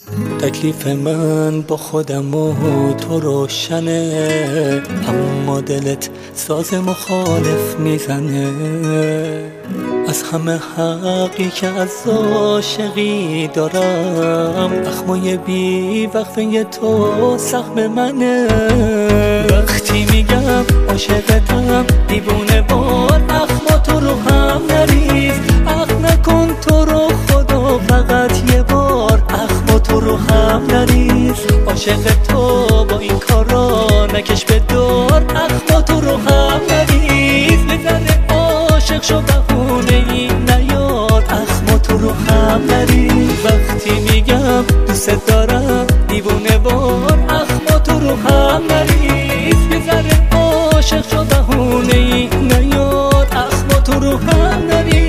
تکلیف من با خودم و تو روشنه، اما دلت ساز مخالف میزنه. از همه حقی که از عاشقی دارم، اخمای بی وقفه تو سهم منه. وقتی میگم عاشقتم دیوونه بار، اخما تو رو هم نریز، اخ نکن تو رو خدا فقط یه بار، اخما تو رو هم نریز. عاشق تو با این کارا نکش به دار، اخما تو رو هم نریز. بزن عاشق شو بهونه ای نیار، اخما تو رو هم نریز. وقتی میگم دوست دارم دیوونه بار، اخما تو رو هم نریز. بزن عاشق شو بهونه ای نیار، اخما تو رو هم نریز.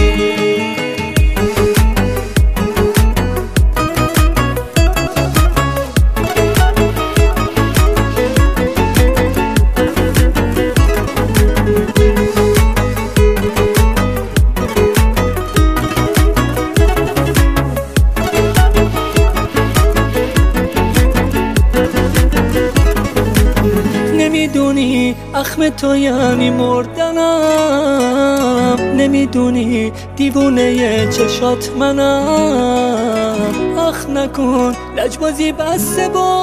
نمیدونی اخم تو یعنی مردنم، نمیدونی دیوونه چشات منم. اخ نکن لجبازی بسته با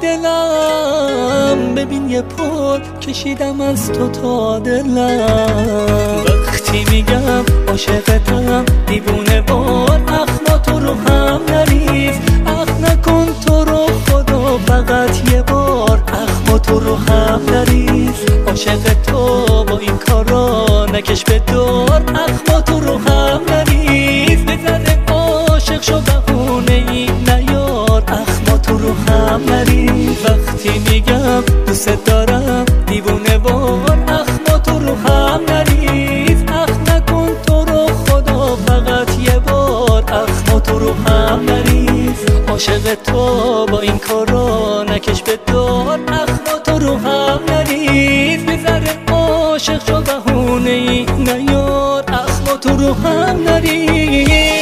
دلم، ببین یه پل کشیدم از تو تا دلم. وقتی میگم عاشقتم دیوونه بار، اخما تو رو هم نریز، اخ نکن تو رو خدا فقط یه بار، اخما تو رو هم نریز. عاشق تو با این کارا نکش به دار، اخما تو رو هم نریز. بزن عاشق شو بهونه ای نیار، اخما تو رو هم نریز. وقتی میگم دوست دارم دیوونه بار، اخما تو رو هم نریز، اخ نکن تو رو خدا فقط یه بار، اخما تو رو هم نریز. عاشق تو با این کارا نکش به دار، اخما تو رو هم نریز. بزن عاشق شو بهونه ای نیار، اخما تو رو هم نریز.